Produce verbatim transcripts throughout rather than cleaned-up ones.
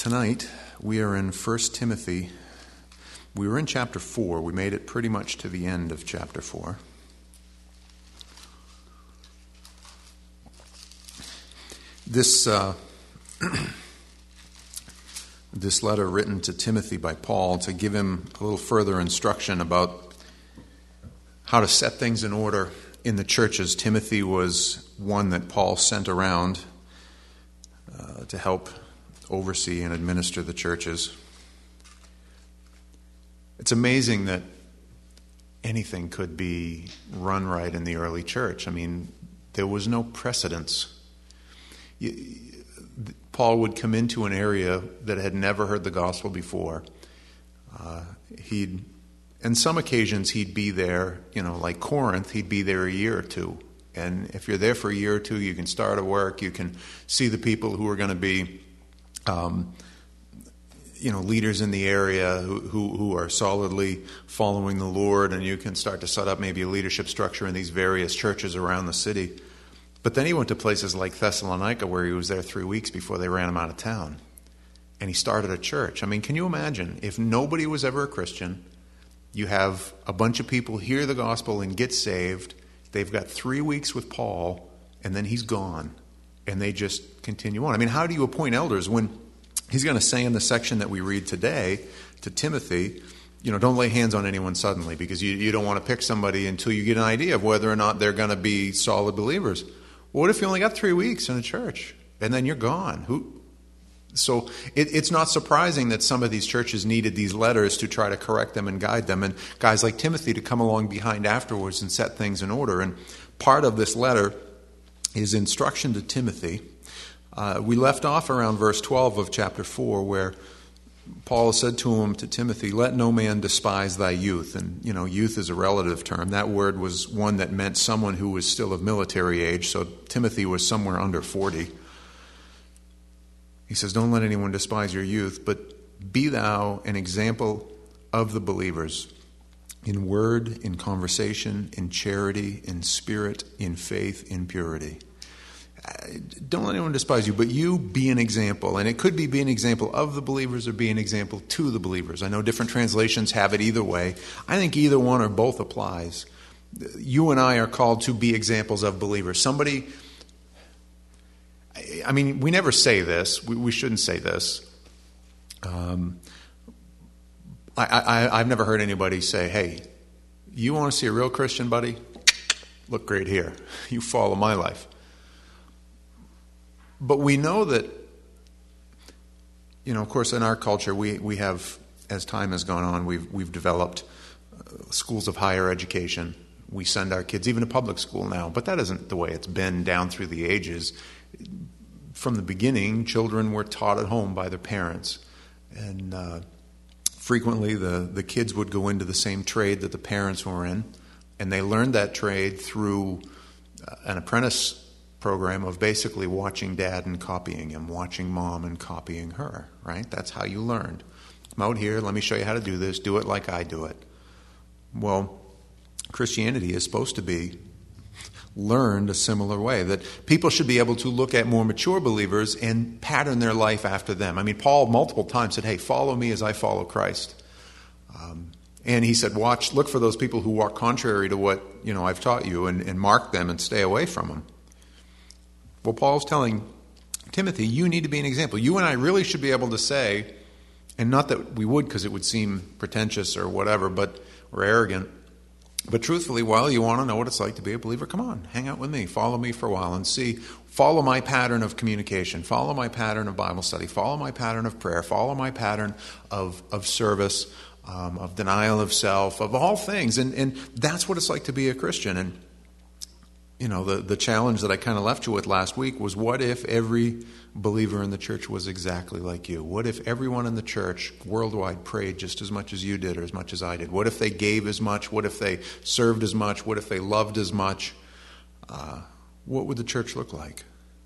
Tonight, we are in First Timothy. We were in chapter four. We made it pretty much to the end of chapter four. This, uh, this letter written to Timothy by Paul to give him a little further instruction about how to set things in order in the churches. Timothy was one that Paul sent around uh, to help oversee and administer the churches. It's amazing that anything could be run right in the early church. I mean, there was no precedence. Paul would come into an area that had never heard the gospel before. Uh, he'd, on some occasions, he'd be there, you know, like Corinth, he'd be there a year or two. And if you're there for a year or two, you can start a work, you can see the people who are going to be Um, you know, leaders in the area who, who who are solidly following the Lord, and you can start to set up maybe a leadership structure in these various churches around the city. But then he went to places like Thessalonica, where he was there three weeks before they ran him out of town. And he started a church. I mean, can you imagine if nobody was ever a Christian, you have a bunch of people hear the gospel and get saved, they've got three weeks with Paul, and then he's gone. And they just continue on. I mean, how do you appoint elders when he's going to say in the section that we read today to Timothy, you know, don't lay hands on anyone suddenly, because you, you don't want to pick somebody until you get an idea of whether or not they're going to be solid believers. Well, what if you only got three weeks in a church and then you're gone? Who? So it, it's not surprising that some of these churches needed these letters to try to correct them and guide them, and guys like Timothy to come along behind afterwards and set things in order. And part of this letter is instruction to Timothy. Uh, we left off around verse twelve of chapter four, where Paul said to him, to Timothy, "Let no man despise thy youth." And, you know, youth is a relative term. That word was one that meant someone who was still of military age, so Timothy was somewhere under forty. He says, "Don't let anyone despise your youth, but be thou an example of the believers, in word, in conversation, in charity, in spirit, in faith, in purity." Don't let anyone despise you, but you be an example. And it could be be an example of the believers or be an example to the believers. I know different translations have it either way. I think either one or both applies. You and I are called to be examples of believers. Somebody, I mean, we never say this. We, we shouldn't say this. Um, I, I, I've never heard anybody say, "Hey, you want to see a real Christian, buddy? Look great here. You follow my life." But we know that, you know, of course, in our culture, we, we have, as time has gone on, we've we've developed uh, schools of higher education. We send our kids even to public school now, but that isn't the way it's been down through the ages. From the beginning, children were taught at home by their parents, and uh, frequently the, the kids would go into the same trade that the parents were in, and they learned that trade through uh, an apprentice program of basically watching dad and copying him, watching mom and copying her, right? That's how you learned. I'm out here, let me show you how to do this, do it like I do it. Well, Christianity is supposed to be learned a similar way, that people should be able to look at more mature believers and pattern their life after them. I mean, Paul multiple times said, "Hey, follow me as I follow Christ." Um, and he said, watch, look for those people who walk contrary to what, you know, I've taught you, and, and mark them and stay away from them. Well, Paul's telling Timothy, you need to be an example. You and I really should be able to say, and not that we would because it would seem pretentious or whatever, but or arrogant, but truthfully, well, you want to know what it's like to be a believer? Come on, hang out with me, follow me for a while and see, follow my pattern of communication, follow my pattern of Bible study, follow my pattern of prayer, follow my pattern of, of service, um, of denial of self, of all things. And, and that's what it's like to be a Christian. And you know, the, the challenge that I kind of left you with last week was, what if every believer in the church was exactly like you? What if everyone in the church worldwide prayed just as much as you did or as much as I did? What if they gave as much? What if they served as much? What if they loved as much? Uh, what would the church look like?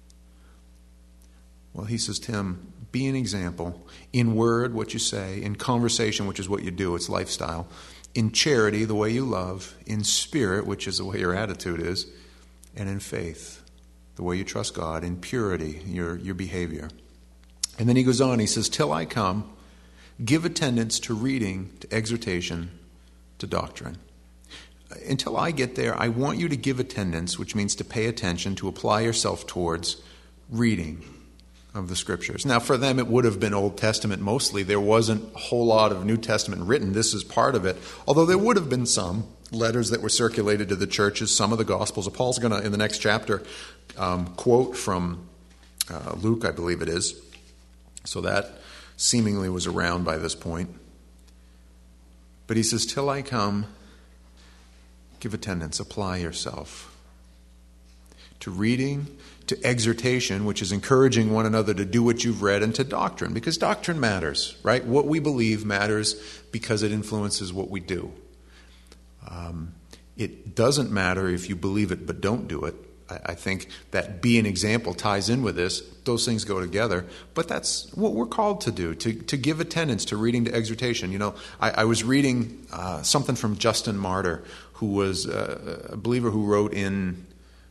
Well, he says, Tim, be an example. In word, what you say. In conversation, which is what you do. It's lifestyle. In charity, the way you love. In spirit, which is the way your attitude is. And in faith, the way you trust God. In purity, your, your behavior. And then he goes on, he says, till I come, give attendance to reading, to exhortation, to doctrine. Until I get there, I want you to give attendance, which means to pay attention, to apply yourself towards reading of the Scriptures. Now, for them, it would have been Old Testament mostly. There wasn't a whole lot of New Testament written. This is part of it. Although there would have been some letters that were circulated to the churches, some of the Gospels. Paul's going to, in the next chapter, um, quote from uh, Luke, I believe it is. So that seemingly was around by this point. But he says, till I come, give attendance, apply yourself to reading, to exhortation, which is encouraging one another to do what you've read, and to doctrine, because doctrine matters, right? What we believe matters because it influences what we do. Um, it doesn't matter if you believe it but don't do it. I think that be an example ties in with this. Those things go together. But that's what we're called to do, to, to give attendance to reading, to exhortation. You know, I, I was reading uh, something from Justin Martyr, who was uh, a believer who wrote in,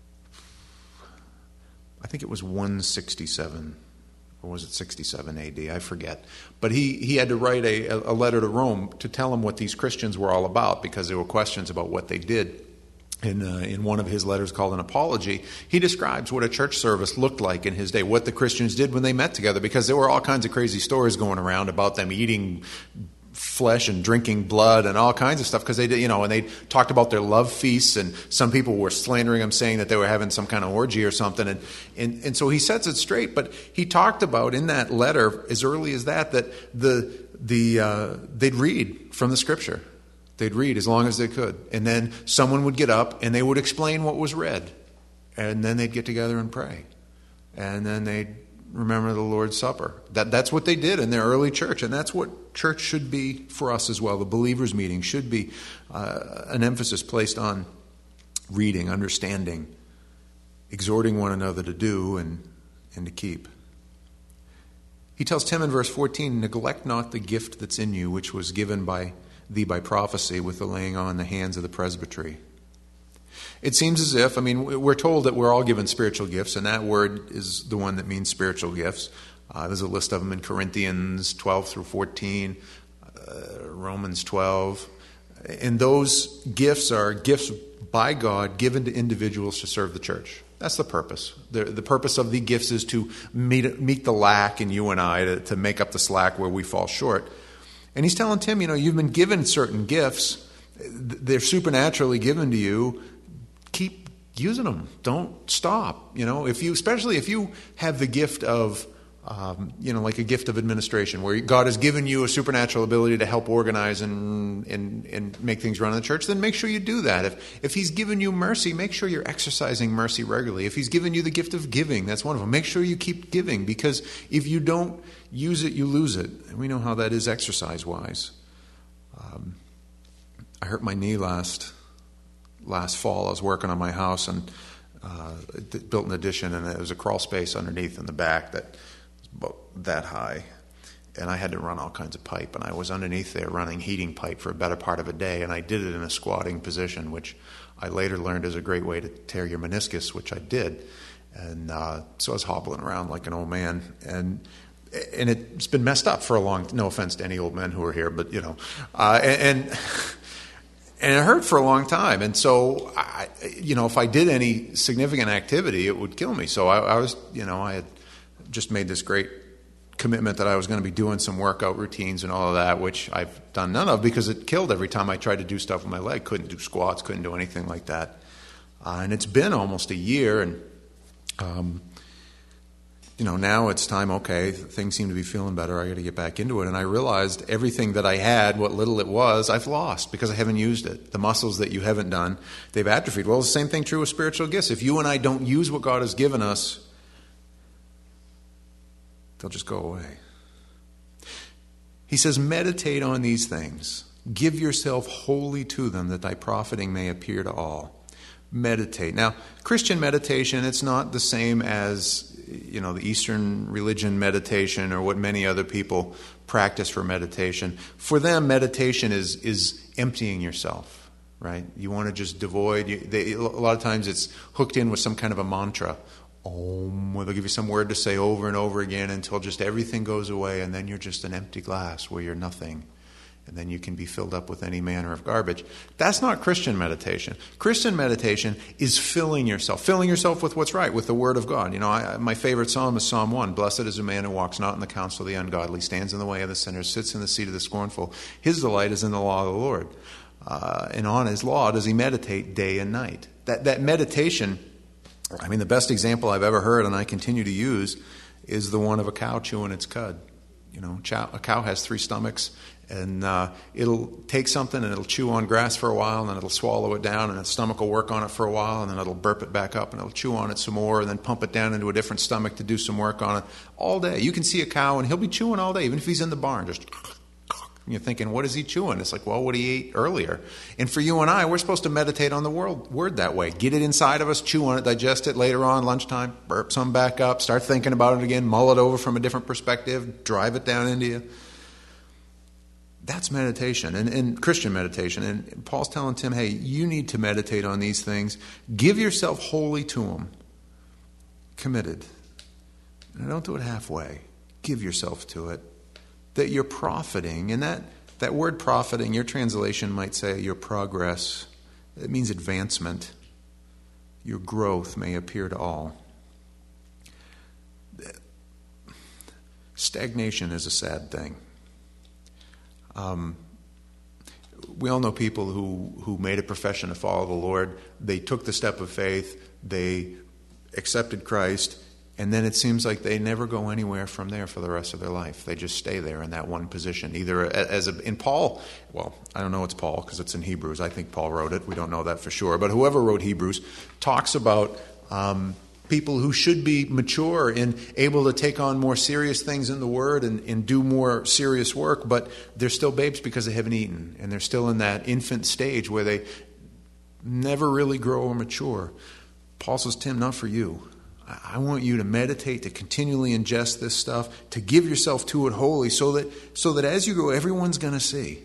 I think it was one sixty-seven, or was it sixty-seven A D? I forget. But he, he had to write a, a letter to Rome to tell them what these Christians were all about, because there were questions about what they did. In, uh, in one of his letters called An Apology, he describes what a church service looked like in his day, what the Christians did when they met together, because there were all kinds of crazy stories going around about them eating flesh and drinking blood and all kinds of stuff, because they did, you know, and they talked about their love feasts, and some people were slandering them, saying that they were having some kind of orgy or something, and and, and so he sets it straight. But he talked about in that letter, as early as that, that the the uh, they'd read from the Scripture. They'd read as long as they could. And then someone would get up and they would explain what was read. And then they'd get together and pray. And then they'd remember the Lord's Supper. That, that's what they did in their early church. And that's what church should be for us as well. The believers' meeting should be uh, an emphasis placed on reading, understanding, exhorting one another to do and, and to keep. He tells Tim in verse fourteen, neglect not the gift that's in you, which was given by thee by prophecy with the laying on the hands of the presbytery. It seems as if, I mean, we're told that we're all given spiritual gifts, and that word is the one that means spiritual gifts. Uh, there's a list of them in Corinthians twelve through fourteen, uh, Romans twelve. And those gifts are gifts by God given to individuals to serve the church. That's the purpose. The, the purpose of the gifts is to meet, meet the lack in you and I, to, to make up the slack where we fall short. And he's telling Tim, you know, you've been given certain gifts. They're supernaturally given to you. Keep using them. Don't stop. You know, if you, especially if you have the gift of, um, you know, like a gift of administration, where God has given you a supernatural ability to help organize and and, and make things run in the church, then make sure you do that. If if He's given you mercy, make sure you're exercising mercy regularly. If He's given you the gift of giving, that's one of them. Make sure you keep giving, because if you don't use it, you lose it. And we know how that is exercise-wise. Um, I hurt my knee last last fall. I was working on my house and uh, built an addition, and there was a crawl space underneath in the back that about that high, and I had to run all kinds of pipe, and I was underneath there running heating pipe for a better part of a day, and I did it in a squatting position, which I later learned is a great way to tear your meniscus, which I did. And uh, so I was hobbling around like an old man, and and it's been messed up for a long, no offense to any old men who are here, but you know, uh, and, and and it hurt for a long time. And so, I, you know, if I did any significant activity, it would kill me. So I, I was, you know, I had just made this great commitment that I was going to be doing some workout routines and all of that, which I've done none of because it killed every time I tried to do stuff with my leg. Couldn't do squats, couldn't do anything like that. Uh, and it's been almost a year, and um, you know, now it's time, okay, things seem to be feeling better. I got to get back into it. And I realized everything that I had, what little it was, I've lost because I haven't used it. The muscles that you haven't done, they've atrophied. Well, it's the same thing true with spiritual gifts. If you and I don't use what God has given us, they'll just go away. He says, meditate on these things. Give yourself wholly to them, that thy profiting may appear to all. Meditate. Now, Christian meditation, it's not the same as, you know, the Eastern religion meditation or what many other people practice for meditation. For them, meditation is is emptying yourself, right? You want to just devoid. You, they, a lot of times it's hooked in with some kind of a mantra Om, or they'll give you some word to say over and over again until just everything goes away, and then you're just an empty glass where you're nothing. And then you can be filled up with any manner of garbage. That's not Christian meditation. Christian meditation is filling yourself, filling yourself with what's right, with the Word of God. You know, I, my favorite psalm is Psalm one. Blessed is a man who walks not in the counsel of the ungodly, stands in the way of the sinners, sits in the seat of the scornful. His delight is in the law of the Lord. Uh, and on his law does he meditate day and night. That, that meditation, I mean, the best example I've ever heard, and I continue to use, is the one of a cow chewing its cud. You know, chow, a cow has three stomachs. And uh, it'll take something and it'll chew on grass for a while, and then it'll swallow it down, and its stomach will work on it for a while, and then it'll burp it back up, and it'll chew on it some more, and then pump it down into a different stomach to do some work on it all day. You can see a cow, and he'll be chewing all day, even if he's in the barn, just... And you're thinking, what is he chewing? It's like, well, what he ate earlier. And for you and I, we're supposed to meditate on the word, word that way. Get it inside of us, chew on it, digest it later on, lunchtime, burp some back up, start thinking about it again, mull it over from a different perspective, drive it down into you. That's meditation, and, and Christian meditation. And Paul's telling Tim, hey, you need to meditate on these things. Give yourself wholly to them. Committed. And don't do it halfway. Give yourself to it. That you're profiting, and that, that word profiting, your translation might say your progress. It means advancement. Your growth may appear to all. Stagnation is a sad thing. Um, we all know people who, who made a profession to follow the Lord. They took the step of faith. They accepted Christ. And then it seems like they never go anywhere from there for the rest of their life. They just stay there in that one position. Either as a, in Paul, well, I don't know it's Paul because it's in Hebrews. I think Paul wrote it. We don't know that for sure. But whoever wrote Hebrews talks about um, people who should be mature and able to take on more serious things in the Word and, and do more serious work, but they're still babes because they haven't eaten. And they're still in that infant stage where they never really grow or mature. Paul says, Tim, not for you. I want you to meditate, to continually ingest this stuff, to give yourself to it wholly so that, so that as you go, everyone's going to see.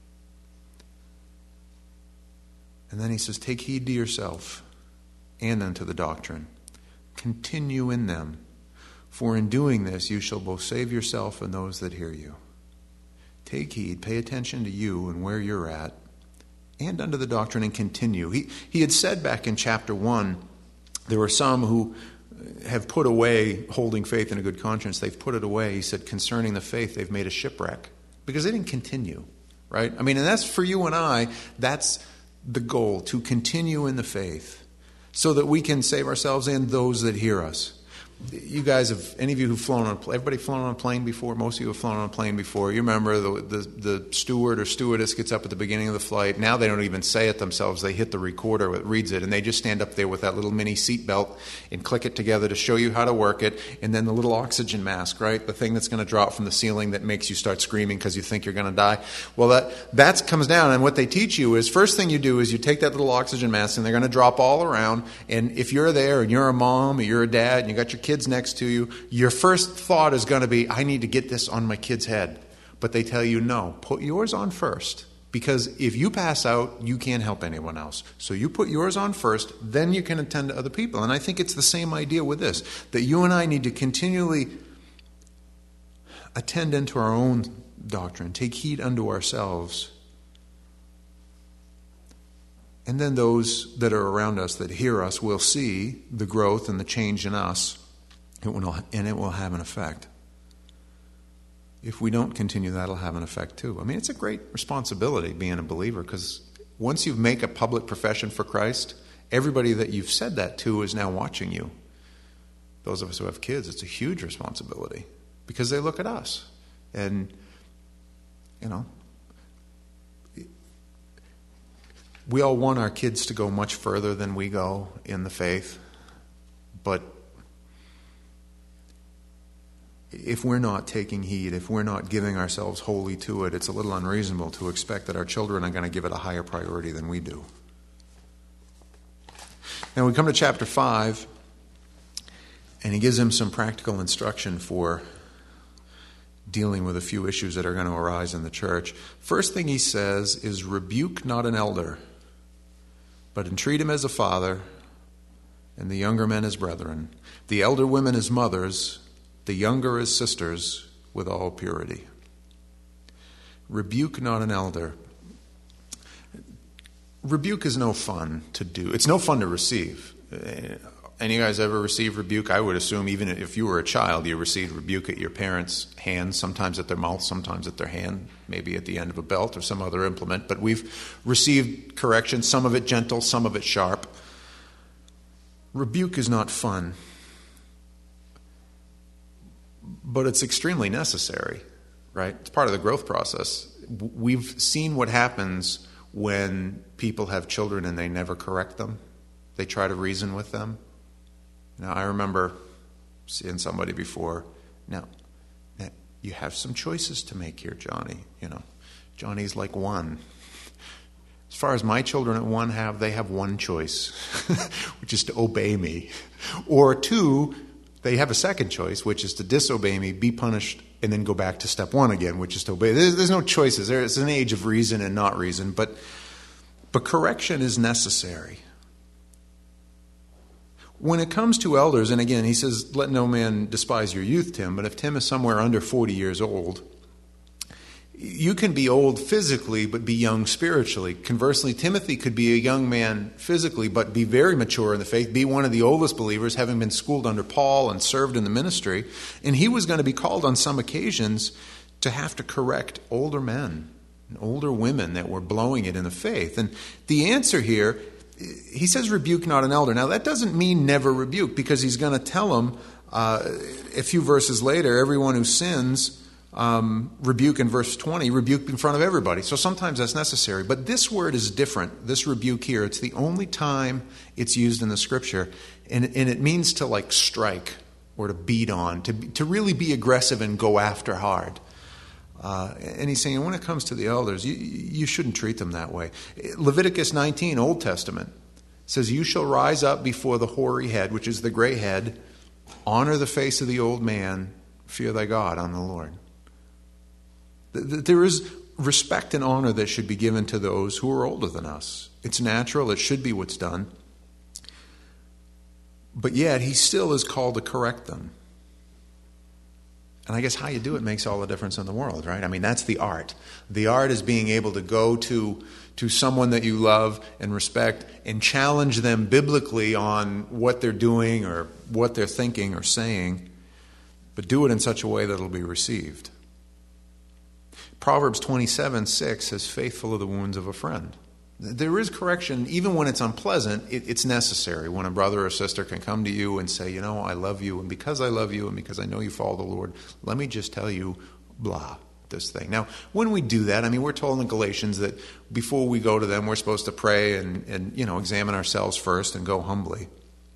And then he says, take heed to yourself and unto the doctrine. Continue in them, for in doing this you shall both save yourself and those that hear you. Take heed, pay attention to you and where you're at, and unto the doctrine, and continue. He, he had said back in chapter one, there were some who have put away holding faith in a good conscience. They've put it away. He said, concerning the faith, they've made a shipwreck because they didn't continue, right? I mean, and that's for you and I, that's the goal, to continue in the faith so that we can save ourselves and those that hear us. You guys have, any of you who've flown on a plane, everybody flown on a plane before? Most of you have flown on a plane before. You remember the, the, the steward or stewardess gets up at the beginning of the flight. Now they don't even say it themselves. They hit the recorder that reads it, and they just stand up there with that little mini seatbelt and click it together to show you how to work it. And then the little oxygen mask, right? The thing that's going to drop from the ceiling that makes you start screaming because you think you're going to die. Well, that that comes down, and what they teach you is, first thing you do is you take that little oxygen mask, and they're going to drop all around. And if you're there, and you're a mom, or you're a dad, and you got your kids next to you, your first thought is going to be, I need to get this on my kid's head. But they tell you, no, put yours on first. Because if you pass out, you can't help anyone else. So you put yours on first, then you can attend to other people. And I think it's the same idea with this, that you and I need to continually attend unto our own doctrine, take heed unto ourselves. And then those that are around us that hear us will see the growth and the change in us. It will, and it will have an effect. If we don't continue, that'll have an effect too. I mean, it's a great responsibility being a believer, because once you make a public profession for Christ, everybody that you've said that to is now watching you. Those of us who have kids, it's a huge responsibility because they look at us. And, you know, we all want our kids to go much further than we go in the faith, but if we're not taking heed, if we're not giving ourselves wholly to it, it's a little unreasonable to expect that our children are going to give it a higher priority than we do. Now we come to chapter five, and he gives them some practical instruction for dealing with a few issues that are going to arise in the church. First thing he says is, rebuke not an elder, but entreat him as a father, and the younger men as brethren, the elder women as mothers, the younger as sisters, with all purity. Rebuke not an elder. Rebuke is no fun to do. It's no fun to receive. Any of you guys ever received rebuke? I would assume even if you were a child, you received rebuke at your parents' hands, sometimes at their mouth, sometimes at their hand, maybe at the end of a belt or some other implement. But we've received correction, some of it gentle, some of it sharp. Rebuke is not fun, but it's extremely necessary, right? It's part of the growth process. We've seen what happens when people have children and they never correct them. They try to reason with them. Now, I remember seeing somebody before. Now, now, you have some choices to make here, Johnny. You know, Johnny's like one. As far as my children at one have, they have one choice, which is to obey me. Or two, they have a second choice, which is to disobey me, be punished, and then go back to step one again, which is to obey. There's, there's no choices. There's an age of reason and not reason, but but correction is necessary. When it comes to elders, and again, he says, let no man despise your youth, Tim, but if Tim is somewhere under forty years old, you can be old physically, but be young spiritually. Conversely, Timothy could be a young man physically, but be very mature in the faith, be one of the oldest believers, having been schooled under Paul and served in the ministry. And he was going to be called on some occasions to have to correct older men and older women that were blowing it in the faith. And the answer here, he says, rebuke not an elder. Now, that doesn't mean never rebuke, because he's going to tell them uh, a few verses later, everyone who sins, um, rebuke in verse twenty, rebuke in front of everybody. So sometimes that's necessary. But this word is different, this rebuke here. It's the only time it's used in the Scripture. And, and it means to like strike or to beat on, to, to really be aggressive and go after hard. Uh, and he's saying when it comes to the elders, you, you shouldn't treat them that way. Leviticus nineteen, Old Testament, says, you shall rise up before the hoary head, which is the gray head, honor the face of the old man, fear thy God on the Lord. There is respect and honor that should be given to those who are older than us. It's natural. It should be what's done. But yet, he still is called to correct them. And I guess how you do it makes all the difference in the world, right? I mean, that's the art. The art is being able to go to, to someone that you love and respect and challenge them biblically on what they're doing or what they're thinking or saying, but do it in such a way that it'll be received. Proverbs twenty-seven six says, faithful are the wounds of a friend. There is correction, even when it's unpleasant, it, it's necessary. When a brother or sister can come to you and say, you know, I love you, and because I love you and because I know you follow the Lord, let me just tell you, blah, this thing. Now, when we do that, I mean, we're told in Galatians that before we go to them, we're supposed to pray and, and you know, examine ourselves first and go humbly.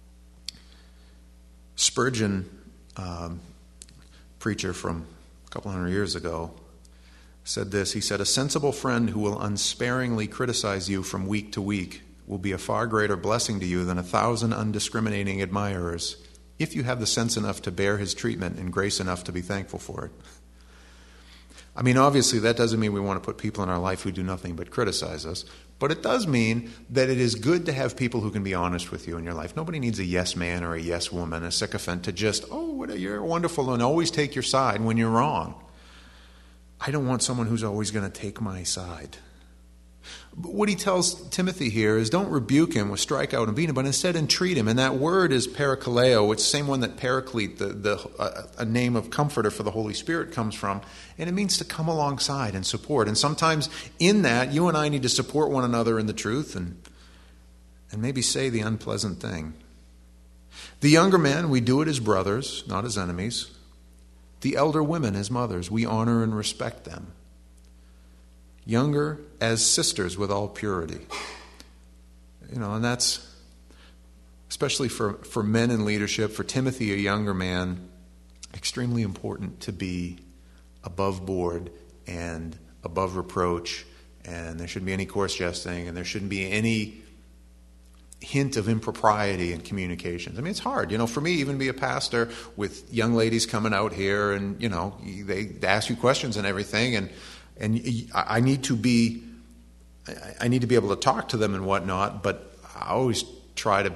Spurgeon, um, preacher from a couple hundred years ago, said this. He said, a sensible friend who will unsparingly criticize you from week to week will be a far greater blessing to you than a thousand undiscriminating admirers, if you have the sense enough to bear his treatment and grace enough to be thankful for it. I mean, obviously, that doesn't mean we want to put people in our life who do nothing but criticize us, but it does mean that it is good to have people who can be honest with you in your life. Nobody needs a yes man or a yes woman, a sycophant, to just, oh, what, you're wonderful, and always take your side when you're wrong. I don't want someone who's always going to take my side. But what he tells Timothy here is don't rebuke him with strike out and beat him, but instead entreat him. And that word is parakaleo. It's the same one that paraclete, the, the, uh, a name of comforter for the Holy Spirit, comes from. And it means to come alongside and support. And sometimes in that, you and I need to support one another in the truth and, and maybe say the unpleasant thing. The younger men, we do it as brothers, not as enemies. The elder women as mothers, we honor and respect them. Younger as sisters with all purity. You know, and that's, especially for, for men in leadership, for Timothy, a younger man, extremely important to be above board and above reproach, and there shouldn't be any coarse jesting, and there shouldn't be any hint of impropriety in communications. I mean, it's hard, you know, for me, even to be a pastor with young ladies coming out here and, you know, they, they ask you questions and everything, and and I need to be, I need to be able to talk to them and whatnot, but I always try to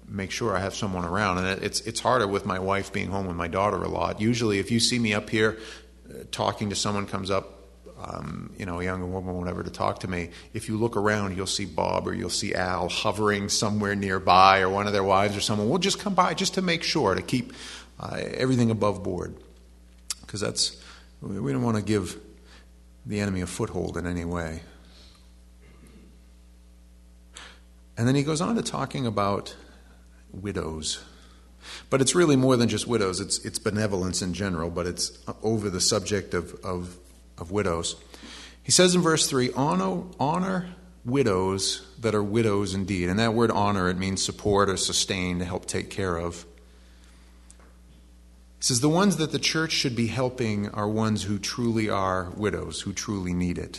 make sure I have someone around. And it's it's harder with my wife being home with my daughter a lot. Usually if you see me up here uh, talking to someone comes up, um, you know, a younger woman, whatever, to talk to me, if you look around, you'll see Bob or you'll see Al hovering somewhere nearby, or one of their wives or someone will just come by just to make sure, to keep uh, everything above board. Because that's, we don't want to give the enemy a foothold in any way. And then he goes on to talking about widows. But it's really more than just widows. It's it's benevolence in general, but it's over the subject of, of, of widows. He says in verse three, honor, honor widows that are widows indeed. And that word honor, it means support or sustain, to help take care of. He says the ones that the church should be helping are ones who truly are widows, who truly need it.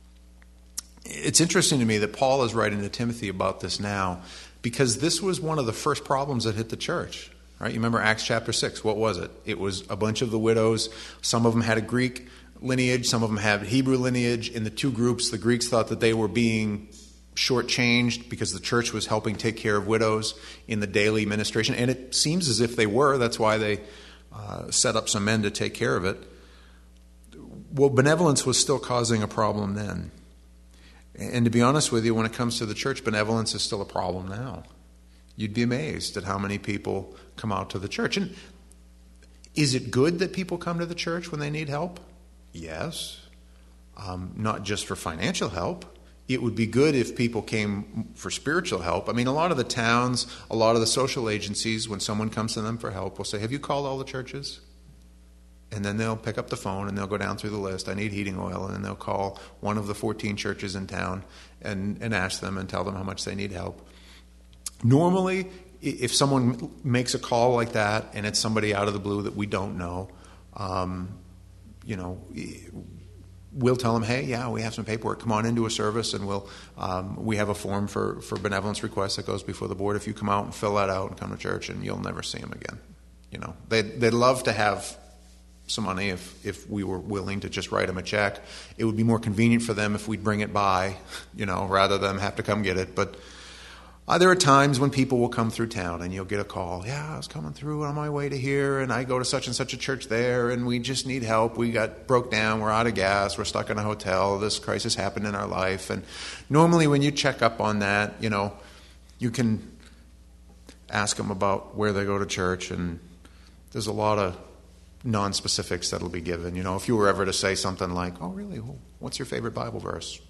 It's interesting to me that Paul is writing to Timothy about this now, because this was one of the first problems that hit the church. Right? You remember Acts chapter six. What was it? It was a bunch of the widows. Some of them had a Greek lineage. Some of them had Hebrew lineage. In the two groups, the Greeks thought that they were being shortchanged because the church was helping take care of widows in the daily ministration. And it seems as if they were. That's why they uh, set up some men to take care of it. Well, benevolence was still causing a problem then. And to be honest with you, when it comes to the church, benevolence is still a problem now. You'd be amazed at how many people come out to the church. And is it good that people come to the church when they need help? Yes. Um, not just for financial help. It would be good if people came for spiritual help. I mean, a lot of the towns, a lot of the social agencies, when someone comes to them for help, will say, have you called all the churches? And then they'll pick up the phone and they'll go down through the list. I need heating oil. And then they'll call one of the fourteen churches in town and, and ask them and tell them how much they need help. Normally, if someone makes a call like that and it's somebody out of the blue that we don't know, um, you know, we'll tell them, hey, yeah, we have some paperwork. Come on into a service and we'll um, we have a form for, for benevolence requests that goes before the board. If you come out and fill that out and come to church, and you'll never see them again. You know, they'd, they'd love to have some money if, if we were willing to just write them a check. It would be more convenient for them if we'd bring it by, you know, rather than have to come get it. But uh, there are times when people will come through town and you'll get a call. Yeah, I was coming through on my way to here, and I go to such and such a church there, and we just need help. We got broke down. We're out of gas. We're stuck in a hotel. This crisis happened in our life. And normally when you check up on that, you know, you can ask them about where they go to church, and there's a lot of non-specifics that'll be given. You know, if you were ever to say something like, oh, really? Well, what's your favorite Bible verse?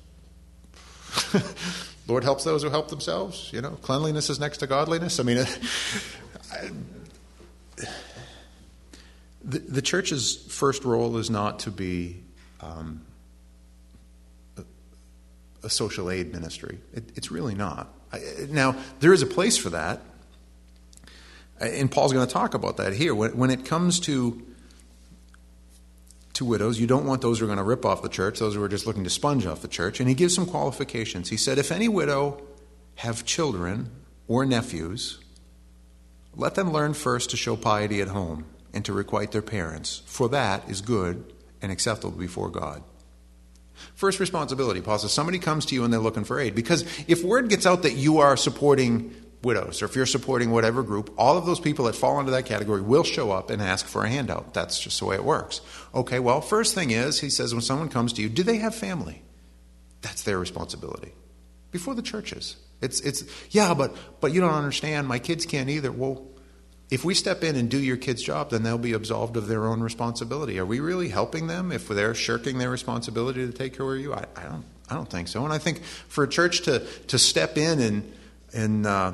Lord helps those who help themselves. You know, cleanliness is next to godliness. I mean, I, the, the church's first role is not to be um, a, a social aid ministry. It, it's really not. I, now, there is a place for that, and Paul's going to talk about that here. When, when it comes to to widows, you don't want those who are going to rip off the church, those who are just looking to sponge off the church. And he gives some qualifications. He said, if any widow have children or nephews, let them learn first to show piety at home and to requite their parents, for that is good and acceptable before God. First responsibility, Paul says, somebody comes to you and they're looking for aid. Because if word gets out that you are supporting widows, or if you're supporting whatever group, all of those people that fall into that category will show up and ask for a handout. That's just the way it works. Okay, well, first thing is, he says, when someone comes to you, do they have family? That's their responsibility. Before the churches. It's, it's yeah, but but you don't understand, my kids can't either. Well, if we step in and do your kid's job, then they'll be absolved of their own responsibility. Are we really helping them if they're shirking their responsibility to take care of you? I, I don't I don't think so. And I think for a church to, to step in and and uh,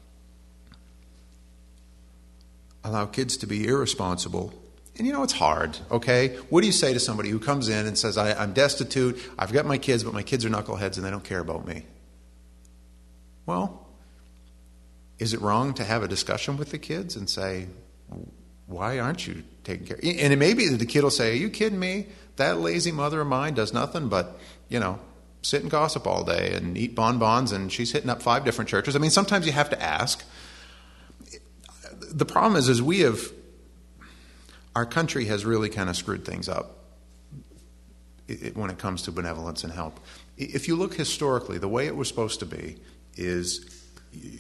allow kids to be irresponsible. And you know, it's hard, okay? What do you say to somebody who comes in and says, I, I'm destitute, I've got my kids, but my kids are knuckleheads and they don't care about me? Well, is it wrong to have a discussion with the kids and say, why aren't you taking care? And it may be that the kid will say, are you kidding me? That lazy mother of mine does nothing but, you know, sit and gossip all day and eat bonbons, and she's hitting up five different churches. I mean, sometimes you have to ask. The problem is, is we have, our country has really kind of screwed things up when it comes to benevolence and help. If you look historically, the way it was supposed to be is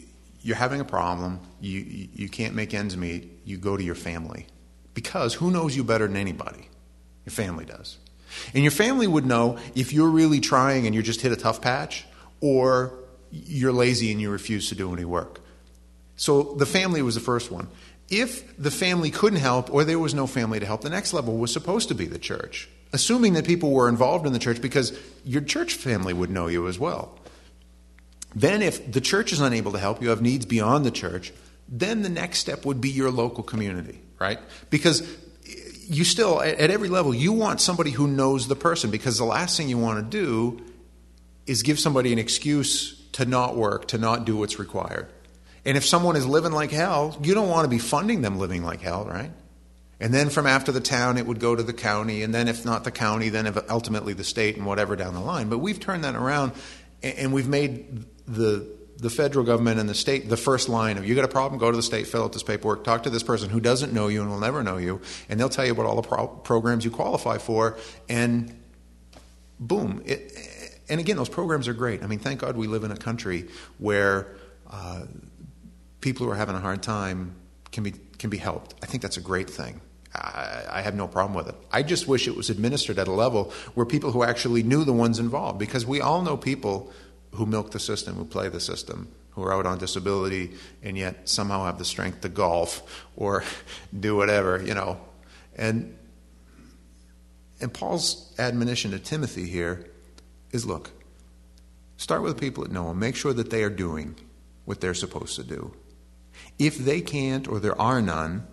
you're having a problem, you, you can't make ends meet, you go to your family. Because who knows you better than anybody? Your family does. And your family would know if you're really trying and you just hit a tough patch, or you're lazy and you refuse to do any work. So the family was the first one. If the family couldn't help, or there was no family to help, the next level was supposed to be the church. Assuming that people were involved in the church, because your church family would know you as well. Then if the church is unable to help, you have needs beyond the church, then the next step would be your local community, right? Because you still, at every level, you want somebody who knows the person, because the last thing you want to do is give somebody an excuse to not work, to not do what's required. And if someone is living like hell, you don't want to be funding them living like hell, right? And then from after the town, it would go to the county, and then if not the county, then if ultimately the state and whatever down the line. But we've turned that around, and we've made the the federal government and the state the first line of, you got a problem, go to the state, fill out this paperwork, talk to this person who doesn't know you and will never know you, and they'll tell you about all the pro- programs you qualify for, and boom. It, and again, those programs are great. I mean, thank God we live in a country where uh, people who are having a hard time can be can be helped. I think that's a great thing. I, I have no problem with it. I just wish it was administered at a level where people who actually knew the ones involved, because we all know people who milk the system, who play the system, who are out on disability and yet somehow have the strength to golf or do whatever, you know. And and Paul's admonition to Timothy here is, look, start with the people that know him. Make sure that they are doing what they're supposed to do. If they can't, or there are none,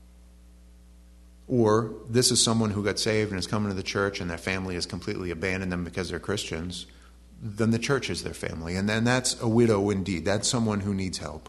or this is someone who got saved and is coming to the church and their family has completely abandoned them because they're Christians, then the church is their family. And then that's a widow indeed. That's someone who needs help.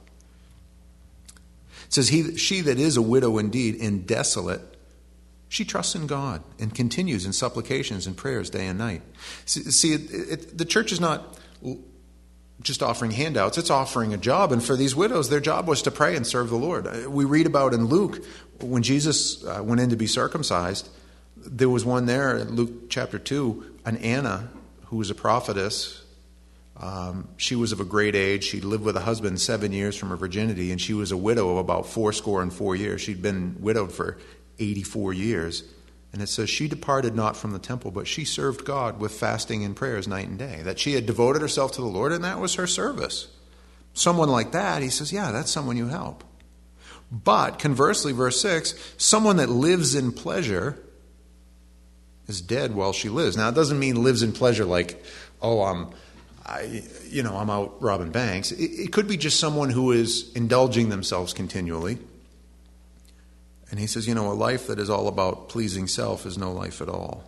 It says, he, she that is a widow indeed and desolate, she trusts in God and continues in supplications and prayers day and night. See, see it, it, the church is not just offering handouts, it's offering a job. And for these widows, their job was to pray and serve the Lord. We read about in Luke, when Jesus uh, went in to be circumcised, there was one there in Luke chapter two, an Anna, who was a prophetess. Um, she was of a great age. She lived with a husband seven years from her virginity, and she was a widow of about four score and four years. She'd been widowed for eighty-four years. And it says, she departed not from the temple, but she served God with fasting and prayers night and day. That she had devoted herself to the Lord, and that was her service. Someone like that, he says, yeah, that's someone you help. But conversely, verse six, someone that lives in pleasure is dead while she lives. Now, it doesn't mean lives in pleasure like, oh, I'm, I, you know, I'm out robbing banks. It, it could be just someone who is indulging themselves continually. And he says, you know, a life that is all about pleasing self is no life at all.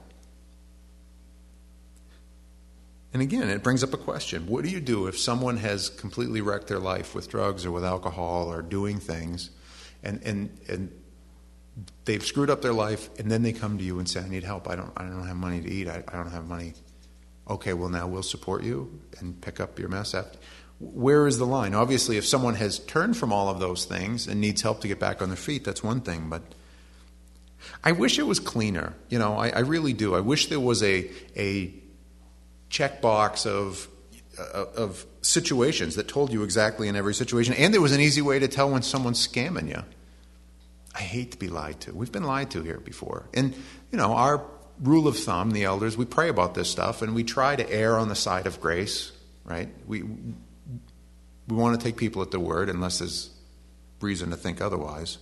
And again, it brings up a question. What do you do if someone has completely wrecked their life with drugs or with alcohol or doing things, and and and they've screwed up their life, and then they come to you and say, I need help. I don't I don't have money to eat. I, I don't have money. Okay, well, now we'll support you and pick up your mess after. Where is the line? Obviously, if someone has turned from all of those things and needs help to get back on their feet, that's one thing. But I wish it was cleaner. You know, I, I really do. I wish there was a a checkbox of uh, of situations that told you exactly in every situation, and there was an easy way to tell when someone's scamming you. I hate to be lied to. We've been lied to here before. And, you know, our rule of thumb, the elders, we pray about this stuff, and we try to err on the side of grace, right? We we want to take people at their word unless there's reason to think otherwise.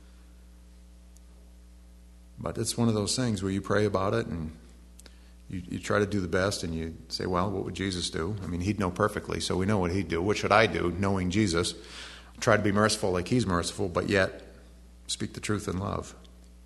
But it's one of those things where you pray about it and you, you try to do the best, and you say, well, what would Jesus do? I mean, he'd know perfectly, so we know what he'd do. What should I do, knowing Jesus? Try to be merciful like he's merciful, but yet speak the truth in love.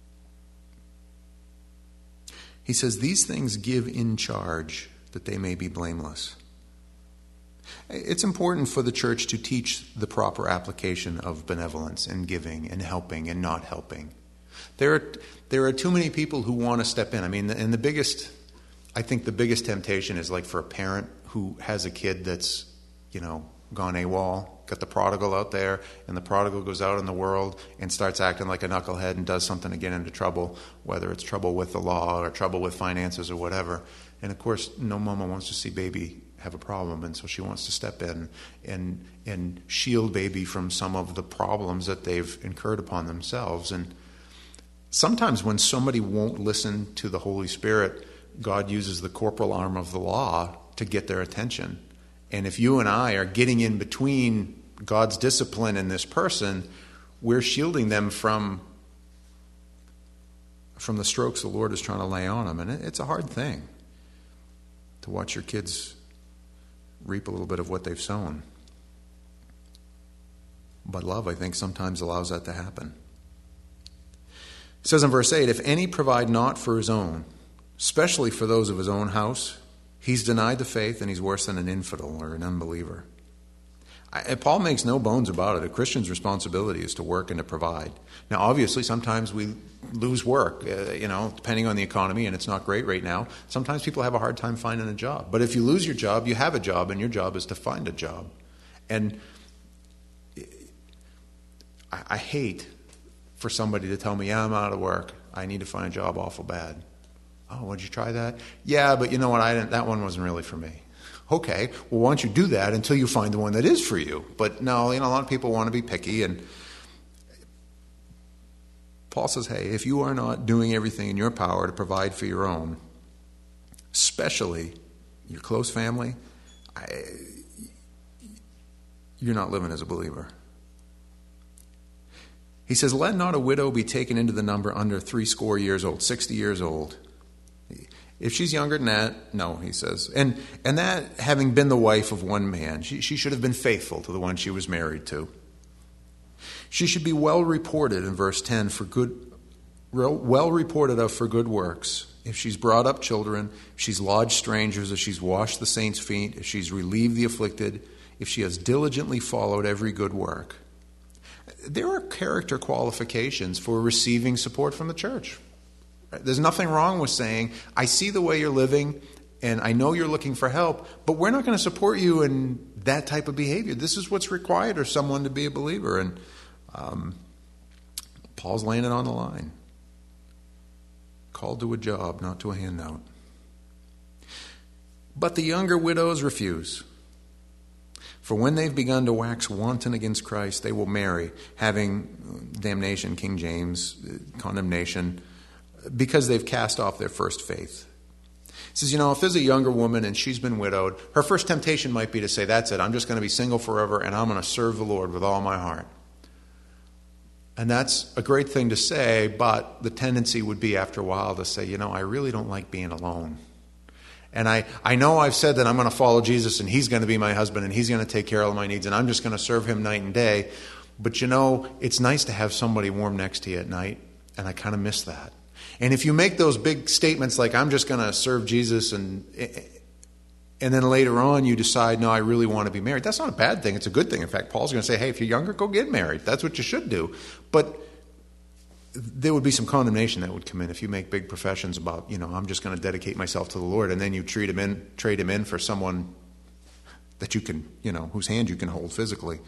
He says, these things give in charge that they may be blameless. It's important for the church to teach the proper application of benevolence and giving and helping and not helping. There are, there are too many people who want to step in. I mean, and the biggest, I think the biggest temptation is like for a parent who has a kid that's, you know, gone AWOL, got the prodigal out there, and the prodigal goes out in the world and starts acting like a knucklehead and does something to get into trouble, whether it's trouble with the law or trouble with finances or whatever. And of course, no mama wants to see baby have a problem, and so she wants to step in and and shield baby from some of the problems that they've incurred upon themselves. And sometimes when somebody won't listen to the Holy Spirit, God uses the corporal arm of the law to get their attention. And if you and I are getting in between God's discipline and this person, we're shielding them from from the strokes the Lord is trying to lay on them. And it's a hard thing to watch your kids reap a little bit of what they've sown. But love, I think, sometimes allows that to happen. It says in verse eight, if any provide not for his own, especially for those of his own house, he's denied the faith and he's worse than an infidel or an unbeliever. I, Paul makes no bones about it. A Christian's responsibility is to work and to provide. Now, obviously, sometimes we lose work, uh, you know, depending on the economy, and it's not great right now. Sometimes people have a hard time finding a job. But if you lose your job, you have a job, and your job is to find a job. And I, I hate for somebody to tell me, yeah, I'm out of work. I need to find a job awful bad. Oh, would you try that? Yeah, but you know what? I didn't. That one wasn't really for me. Okay, well, why don't you do that until you find the one that is for you? But no, you know, a lot of people want to be picky, and Paul says, hey, if you are not doing everything in your power to provide for your own, especially your close family, I, you're not living as a believer. He says, let not a widow be taken into the number under three score years old, sixty years old. If she's younger than that, no, he says. And and that having been the wife of one man, she, she should have been faithful to the one she was married to. She should be well reported in verse ten for good, well reported of for good works. If she's brought up children, if she's lodged strangers, if she's washed the saints' feet, if she's relieved the afflicted, if she has diligently followed every good work. There are character qualifications for receiving support from the church. There's nothing wrong with saying, I see the way you're living, and I know you're looking for help, but we're not going to support you in that type of behavior. This is what's required of someone to be a believer. And um, Paul's laying it on the line. Called to a job, not to a handout. But the younger widows refuse. For when they've begun to wax wanton against Christ, they will marry, having damnation, King James, condemnation, because they've cast off their first faith. He says, you know, if there's a younger woman and she's been widowed, her first temptation might be to say, that's it, I'm just going to be single forever and I'm going to serve the Lord with all my heart. And that's a great thing to say, but the tendency would be after a while to say, you know, I really don't like being alone. And I, I know I've said that I'm going to follow Jesus and he's going to be my husband and he's going to take care of my needs and I'm just going to serve him night and day. But you know, it's nice to have somebody warm next to you at night, and I kind of miss that. And if you make those big statements like, I'm just going to serve Jesus, and and then later on you decide, no, I really want to be married, that's not a bad thing. It's a good thing. In fact, Paul's going to say, hey, if you're younger, go get married. That's what you should do. But there would be some condemnation that would come in if you make big professions about, you know, I'm just going to dedicate myself to the Lord, and then you treat him in, trade him in for someone that you can, you know, whose hand you can hold physically.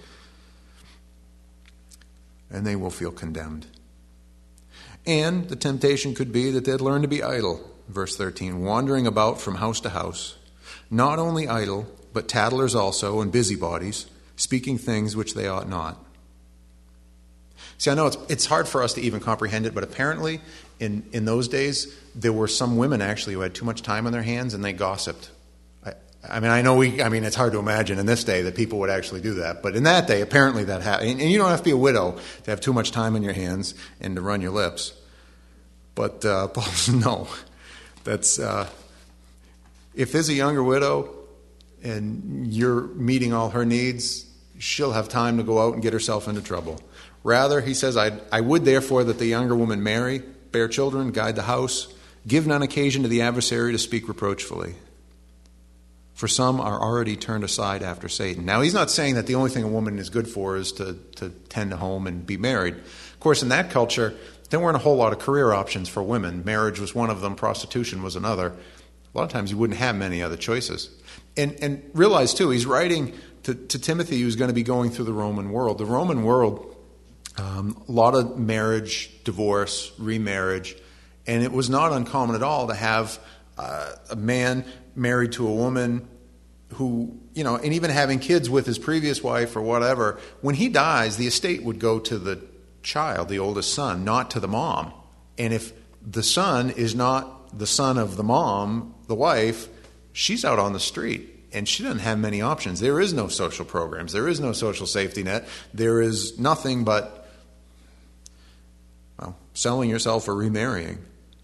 And they will feel condemned. And the temptation could be that they'd learn to be idle, verse thirteen, wandering about from house to house, not only idle, but tattlers also, and busybodies, speaking things which they ought not. See, I know it's it's hard for us to even comprehend it, but apparently in, in those days, there were some women actually who had too much time on their hands and they gossiped. I, I mean, I know we, I mean, it's hard to imagine in this day that people would actually do that, but in that day, apparently that happened. And, and you don't have to be a widow to have too much time on your hands and to run your lips. But uh, Paul says, no, that's, uh, if there's a younger widow and you're meeting all her needs, she'll have time to go out and get herself into trouble. Rather, he says, I, I would therefore that the younger woman marry, bear children, guide the house, give none occasion to the adversary to speak reproachfully. For some are already turned aside after Satan. Now, he's not saying that the only thing a woman is good for is to, to tend a home and be married. Of course, in that culture, there weren't a whole lot of career options for women. Marriage was one of them. Prostitution was another. A lot of times you wouldn't have many other choices. And and realize, too, he's writing to, to Timothy, who's going to be going through the Roman world. The Roman world, um, a lot of marriage, divorce, remarriage. And it was not uncommon at all to have uh, a man married to a woman who, you know, and even having kids with his previous wife or whatever, when he dies, the estate would go to the child, the oldest son, not to the mom. And if the son is not the son of the mom, the wife, she's out on the street. And she doesn't have many options. There is no social programs. There is no social safety net. There is nothing but, well, selling yourself or remarrying.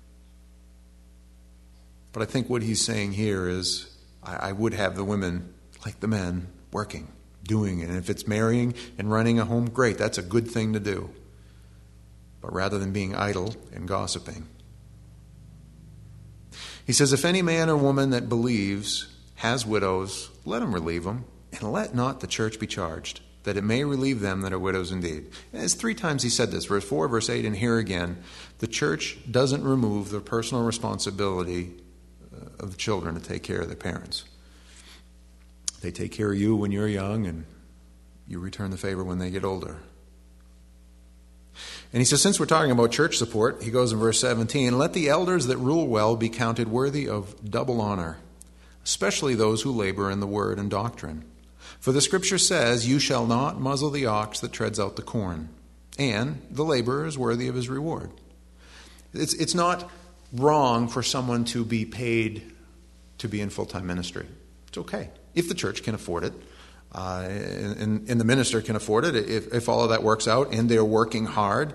But I think what he's saying here is, I, I would have the women, like the men, working, doing it. And if it's marrying and running a home, great. That's a good thing to do. But rather than being idle and gossiping. He says, if any man or woman that believes has widows, let him relieve them, and let not the church be charged, that it may relieve them that are widows indeed. And it's three times he said this, verse four, verse eight, and here again. The church doesn't remove the personal responsibility of the children to take care of their parents. They take care of you when you're young, and you return the favor when they get older. And he says, since we're talking about church support, he goes in verse seventeen, let the elders that rule well be counted worthy of double honor, especially those who labor in the word and doctrine. For the scripture says, you shall not muzzle the ox that treads out the corn, and the laborer is worthy of his reward. It's, it's not wrong for someone to be paid to be in full-time ministry. It's okay, if the church can afford it, uh, and, and the minister can afford it, if, if all of that works out, and they're working hard,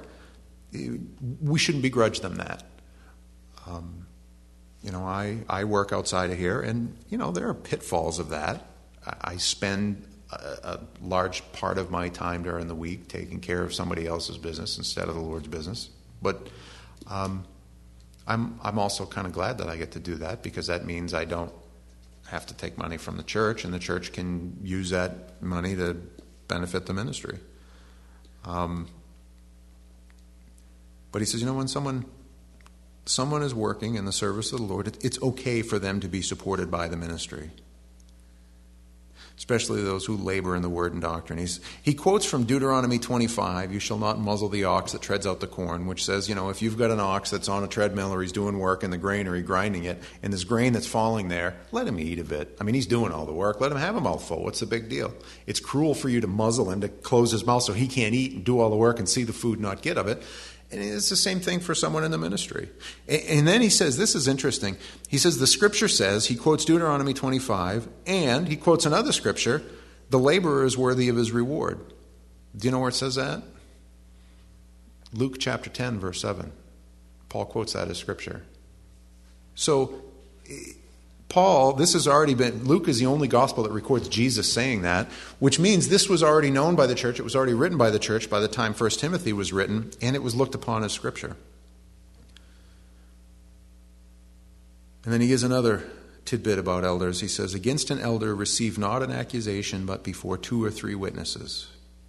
we shouldn't begrudge them that. Um, You know, I, I work outside of here, and, you know, there are pitfalls of that. I spend a, a large part of my time during the week taking care of somebody else's business instead of the Lord's business. But um, I'm I'm also kind of glad that I get to do that, because that means I don't have to take money from the church, and the church can use that money to benefit the ministry. Um, but he says, you know, when someone... Someone is working in the service of the Lord, it's okay for them to be supported by the ministry, especially those who labor in the word and doctrine. He's, he quotes from Deuteronomy twenty-five, you shall not muzzle the ox that treads out the corn, which says, you know, if you've got an ox that's on a treadmill or he's doing work in the granary grinding it, and there's grain that's falling there, let him eat of it. I mean, he's doing all the work. Let him have a mouthful. What's the big deal? It's cruel for you to muzzle him, to close his mouth so he can't eat and do all the work and see the food and not get of it. And it's the same thing for someone in the ministry. And then he says, this is interesting. He says, the scripture says, he quotes Deuteronomy twenty-five, and he quotes another scripture, the laborer is worthy of his reward. Do you know where it says that? Luke chapter ten, verse seven. Paul quotes that as scripture. So, Paul, this has already been, Luke is the only gospel that records Jesus saying that, which means this was already known by the church. It was already written by the church by the time First Timothy was written, and it was looked upon as scripture. And then he gives another tidbit about elders. He says, against an elder receive not an accusation, but before two or three witnesses.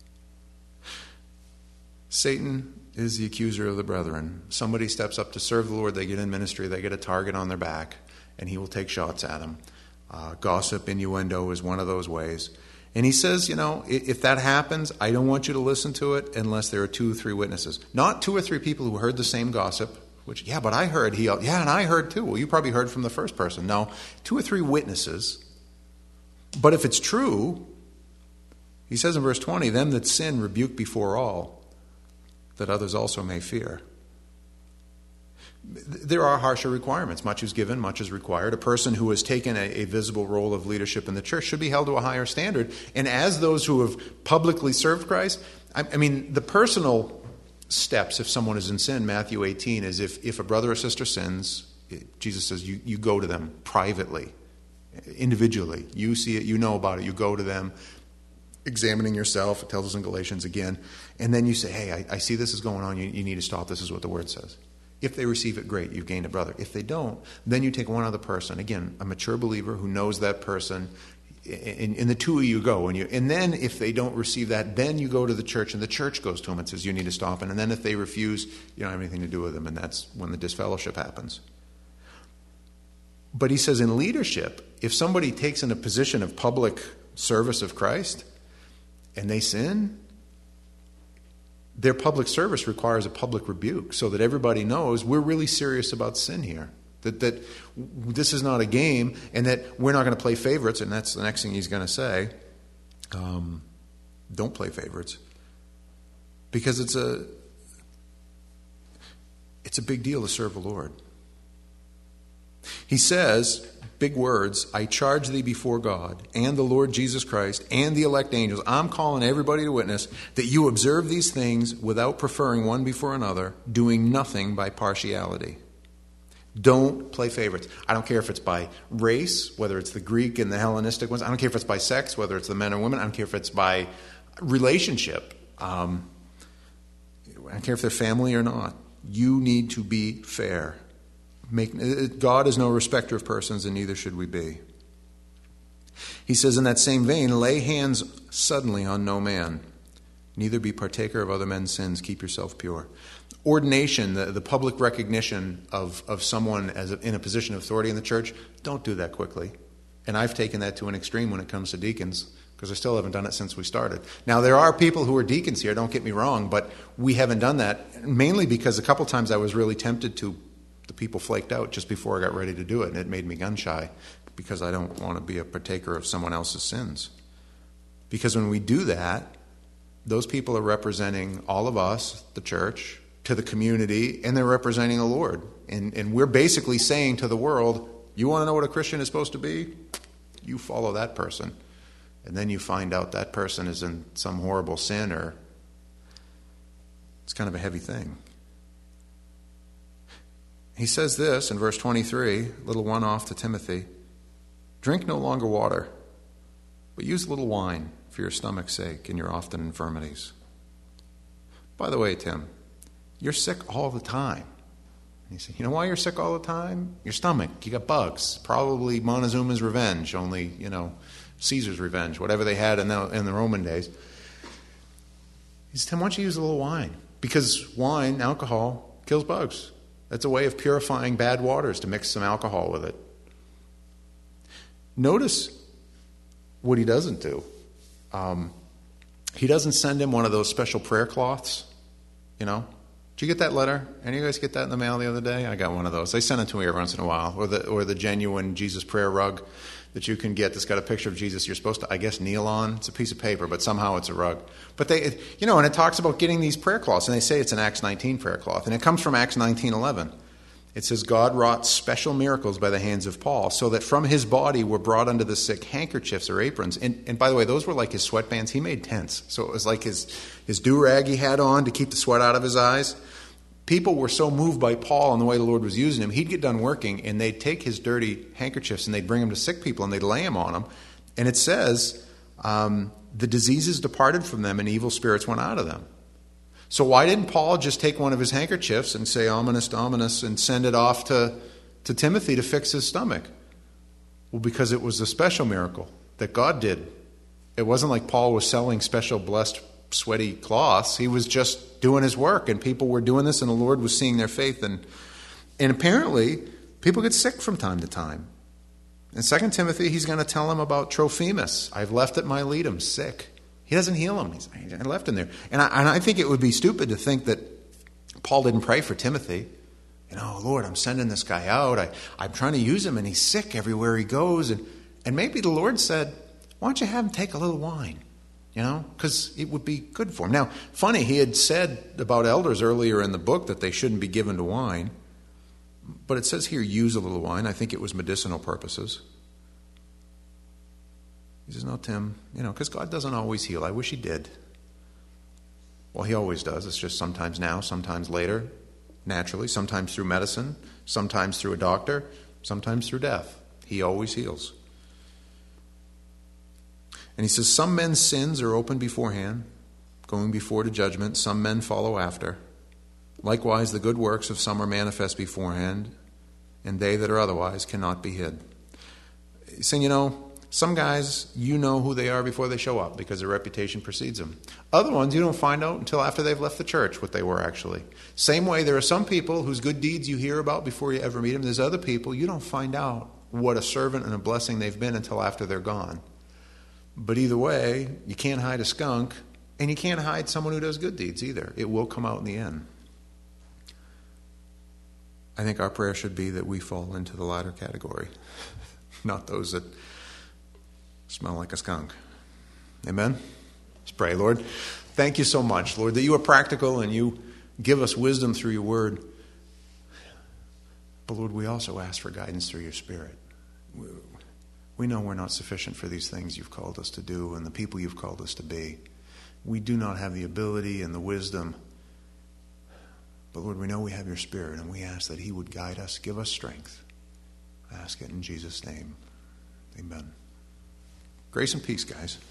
Satan is the accuser of the brethren. Somebody steps up to serve the Lord, they get in ministry, they get a target on their back, and he will take shots at them. Uh, gossip, innuendo is one of those ways. And he says, you know, if that happens, I don't want you to listen to it unless there are two or three witnesses. Not two or three people who heard the same gossip, which, yeah, but I heard he, yeah, and I heard too. Well, you probably heard from the first person. No, two or three witnesses. But if it's true, he says in verse twenty, them that sin rebuke before all, that others also may fear. There are harsher requirements. Much is given, much is required. A person who has taken a, a visible role of leadership in the church should be held to a higher standard. And as those who have publicly served Christ, I, I mean, the personal steps, if someone is in sin, Matthew eighteen, is if, if a brother or sister sins, it, Jesus says you, you go to them privately, individually. You see it, you know about it, you go to them, examining yourself, it tells us in Galatians again, and then you say, hey, I, I see this is going on, you, you need to stop, this is what the word says. If they receive it, great, you've gained a brother. If they don't, then you take one other person, again, a mature believer who knows that person, and, and the two of you go. And, you, and then if they don't receive that, then you go to the church, and the church goes to them and says, you need to stop. And, and then if they refuse, you don't have anything to do with them, and that's when the disfellowship happens. But he says in leadership, if somebody takes in a position of public service of Christ, and they sin, their public service requires a public rebuke so that everybody knows we're really serious about sin here. That that this is not a game, and that we're not going to play favorites, and that's the next thing he's going to say. Um, don't play favorites. Because it's a it's a big deal to serve the Lord. He says, big words, I charge thee before God and the Lord Jesus Christ and the elect angels. I'm calling everybody to witness that you observe these things without preferring one before another, doing nothing by partiality. Don't play favorites. I don't care if it's by race, whether it's the Greek and the Hellenistic ones. I don't care if it's by sex, whether it's the men or women. I don't care if it's by relationship. Um, I don't care if they're family or not. You need to be fair. Make, God is no respecter of persons, and neither should we be. He says in that same vein, lay hands suddenly on no man. Neither be partaker of other men's sins. Keep yourself pure. Ordination, the, the public recognition of, of someone as a, in a position of authority in the church, don't do that quickly. And I've taken that to an extreme when it comes to deacons, because I still haven't done it since we started. Now, there are people who are deacons here, don't get me wrong, but we haven't done that, mainly because a couple times I was really tempted to. The people flaked out just before I got ready to do it, and it made me gun-shy, because I don't want to be a partaker of someone else's sins. Because when we do that, those people are representing all of us, the church, to the community, and they're representing the Lord. And, and we're basically saying to the world, you want to know what a Christian is supposed to be? You follow that person. And then you find out that person is in some horrible sin, or it's kind of a heavy thing. He says this in verse twenty-three, little one off to Timothy, drink no longer water, but use a little wine for your stomach's sake and your often infirmities. By the way, Tim, you're sick all the time. And you say, you know why you're sick all the time? Your stomach. You got bugs. Probably Montezuma's revenge, only, you know, Caesar's revenge, whatever they had in the, in the Roman days. He says, Tim, why don't you use a little wine? Because wine, alcohol, kills bugs. That's a way of purifying bad waters, to mix some alcohol with it. Notice what he doesn't do. Um, he doesn't send him one of those special prayer cloths, you know. Did you get that letter? Any of you guys get that in the mail the other day? I got one of those. They send it to me every once in a while. Or the or the genuine Jesus prayer rug that you can get that's got a picture of Jesus you're supposed to, I guess, kneel on. It's a piece of paper, but somehow it's a rug. But they, you know, and it talks about getting these prayer cloths, and they say it's an Acts nineteen prayer cloth, and it comes from Acts nineteen eleven. It says, God wrought special miracles by the hands of Paul, so that from his body were brought unto the sick handkerchiefs or aprons. And, and by the way, those were like his sweatbands. He made tents. So it was like his, his do-rag he had on to keep the sweat out of his eyes. People were so moved by Paul and the way the Lord was using him, he'd get done working, and they'd take his dirty handkerchiefs and they'd bring them to sick people and they'd lay them on them. And it says, um, the diseases departed from them and evil spirits went out of them. So why didn't Paul just take one of his handkerchiefs and say, ominous, ominous, and send it off to, to Timothy to fix his stomach? Well, because it was a special miracle that God did. It wasn't like Paul was selling special blessed sweaty cloths. He was just doing his work, and people were doing this, and the Lord was seeing their faith. And, and apparently, people get sick from time to time. In Second Timothy, he's going to tell him about Trophimus. I've left at Miletum, sick. He doesn't heal him. He's, I left him there. And I, and I think it would be stupid to think that Paul didn't pray for Timothy. You know, Lord, I'm sending this guy out. I, I'm trying to use him, and he's sick everywhere he goes. And, and maybe the Lord said, why don't you have him take a little wine? You know, because it would be good for him. Now, funny, he had said about elders earlier in the book that they shouldn't be given to wine. But it says here, use a little wine. I think it was medicinal purposes. He says, no, Tim, you know, because God doesn't always heal. I wish he did. Well, he always does. It's just sometimes now, sometimes later, naturally, sometimes through medicine, sometimes through a doctor, sometimes through death. He always heals. And he says, some men's sins are open beforehand, going before to judgment. Some men follow after. Likewise, the good works of some are manifest beforehand, and they that are otherwise cannot be hid. He's saying, you know, some guys, you know who they are before they show up because their reputation precedes them. Other ones, you don't find out until after they've left the church what they were actually. Same way, there are some people whose good deeds you hear about before you ever meet them. There's other people, you don't find out what a servant and a blessing they've been until after they're gone. But either way, you can't hide a skunk, and you can't hide someone who does good deeds either. It will come out in the end. I think our prayer should be that we fall into the latter category, not those that smell like a skunk. Amen? Let's pray. Lord, thank you so much, Lord, that you are practical and you give us wisdom through your word. But Lord, we also ask for guidance through your Spirit. We know we're not sufficient for these things you've called us to do and the people you've called us to be. We do not have the ability and the wisdom. But Lord, we know we have your Spirit, and we ask that he would guide us, give us strength. I ask it in Jesus' name. Amen. Grace and peace, guys.